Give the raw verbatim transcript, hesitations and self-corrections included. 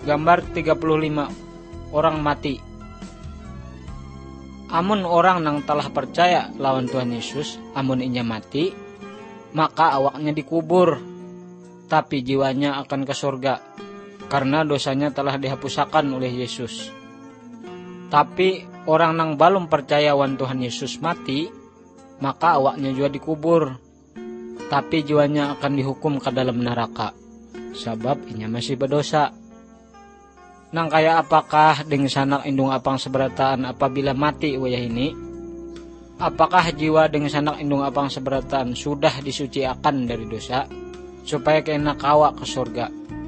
Gambar tiga puluh lima. Orang mati. Amun orang nang telah percaya lawan Tuhan Yesus, amun inya mati, maka awaknya dikubur, tapi jiwanya akan ke surga, karena dosanya telah dihapusakan oleh Yesus. Tapi orang nang belum percaya wan Tuhan Yesus mati, maka awaknya juga dikubur, tapi jiwanya akan dihukum ke dalam neraka, sebab inya masih berdosa. Nang kaya apakah dengan sanak indung apang seberataan apabila mati wayah ini? Apakah jiwa dengan sanak indung apang seberataan sudah disuciakan dari dosa, supaya kena kawa ke surga?